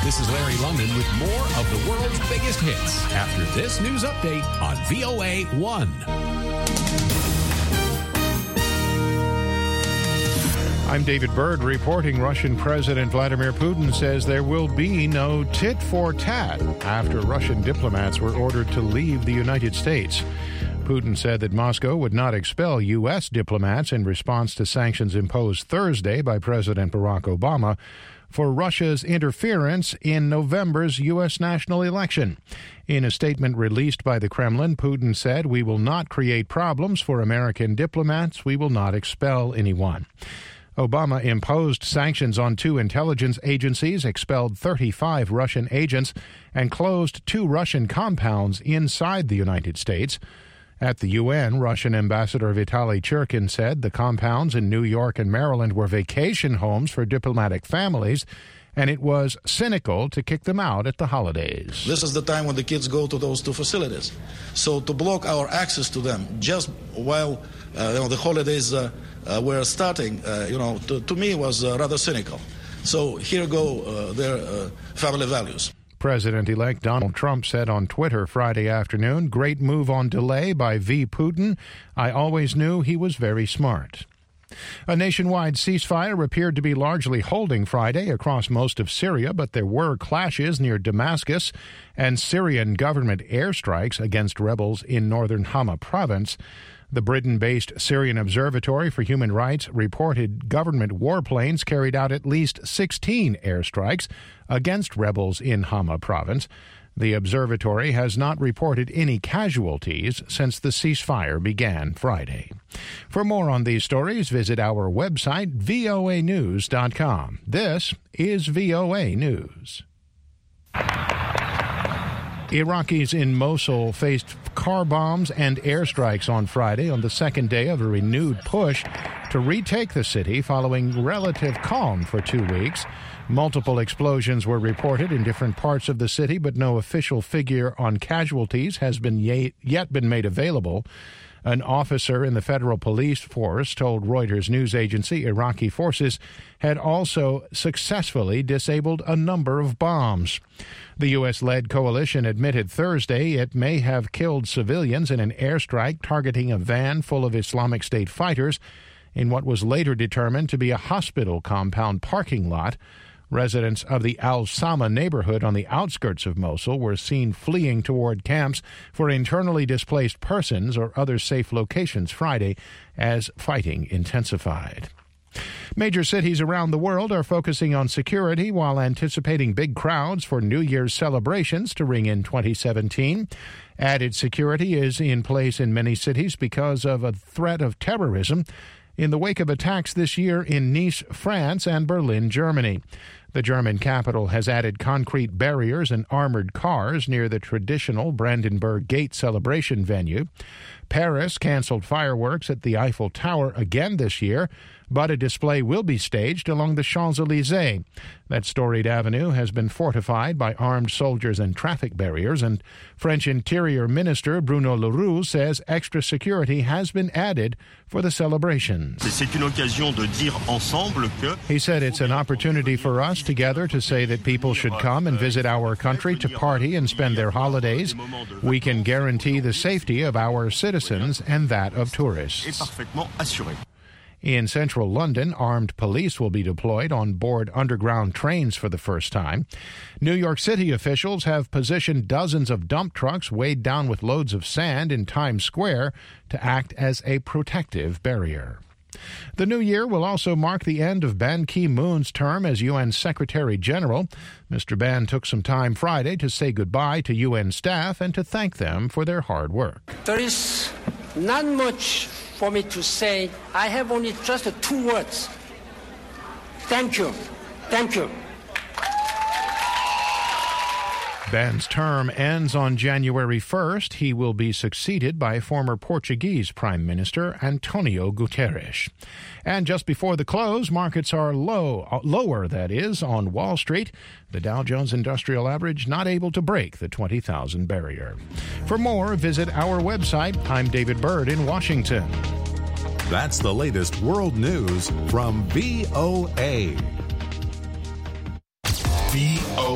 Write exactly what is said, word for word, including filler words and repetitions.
This is Larry London with more of the world's biggest hits after this news update on V O A one. I'm David Byrd reporting. Russian President Vladimir Putin says there will be no tit for tat after Russian diplomats were ordered to leave the United States. Putin said that Moscow would not expel U S diplomats in response to sanctions imposed Thursday by President Barack Obama for Russia's interference in November's U S national election. In a statement released by the Kremlin, Putin said, "We will not create problems for American diplomats. We will not expel anyone." Obama imposed sanctions on two intelligence agencies, expelled thirty-five Russian agents, and closed two Russian compounds inside the United States. At the U N, Russian Ambassador Vitaly Churkin said the compounds in New York and Maryland were vacation homes for diplomatic families, and it was cynical to kick them out at the holidays. This is the time when the kids go to those two facilities. So to block our access to them just while uh, you know, the holidays uh, uh, were starting, uh, you know, to, to me was uh, rather cynical. So here go uh, their uh, family values. President-elect Donald Trump said on Twitter Friday afternoon, "Great move on delay by V. Putin. I always knew he was very smart." A nationwide ceasefire appeared to be largely holding Friday across most of Syria, but there were clashes near Damascus and Syrian government airstrikes against rebels in northern Hama province. The Britain-based Syrian Observatory for Human Rights reported government warplanes carried out at least sixteen airstrikes against rebels in Hama province. The observatory has not reported any casualties since the ceasefire began Friday. For more on these stories, visit our website, V O A news dot com. This is V O A News. Iraqis in Mosul faced car bombs and airstrikes on Friday on the second day of a renewed push to retake the city following relative calm for two weeks. Multiple explosions were reported in different parts of the city, but no official figure on casualties has been yet been made available. An officer in the federal police force told Reuters news agency Iraqi forces had also successfully disabled a number of bombs. The U S-led coalition admitted Thursday it may have killed civilians in an airstrike targeting a van full of Islamic State fighters in what was later determined to be a hospital compound parking lot. Residents of the Al-Sama neighborhood on the outskirts of Mosul were seen fleeing toward camps for internally displaced persons or other safe locations Friday as fighting intensified. Major cities around the world are focusing on security while anticipating big crowds for New Year's celebrations to ring in twenty seventeen. Added security is in place in many cities because of a threat of terrorism in the wake of attacks this year in Nice, France, and Berlin, Germany. The German capital has added concrete barriers and armored cars near the traditional Brandenburg Gate celebration venue. Paris canceled fireworks at the Eiffel Tower again this year, but a display will be staged along the Champs-Élysées. That storied avenue has been fortified by armed soldiers and traffic barriers, and French Interior Minister Bruno Le Roux says extra security has been added for the celebrations. He said it's an opportunity for us together to say that people should come and visit our country to party and spend their holidays. We can guarantee the safety of our citizens and that of tourists. In central London, armed police will be deployed on board underground trains for the first time. New York City officials have positioned dozens of dump trucks weighed down with loads of sand in Times Square to act as a protective barrier. The new year will also mark the end of Ban Ki-moon's term as U N Secretary General. Mister Ban took some time Friday to say goodbye to U N staff and to thank them for their hard work. There is not much for me to say. I have only just two words. Thank you. Thank you. Ban's term ends on January first. He will be succeeded by former Portuguese Prime Minister Antonio Guterres. And just before the close, markets are low, lower, that is, on Wall Street. The Dow Jones Industrial Average not able to break the twenty thousand barrier. For more, visit our website. I'm David Byrd in Washington. That's the latest world news from V O A. V O A.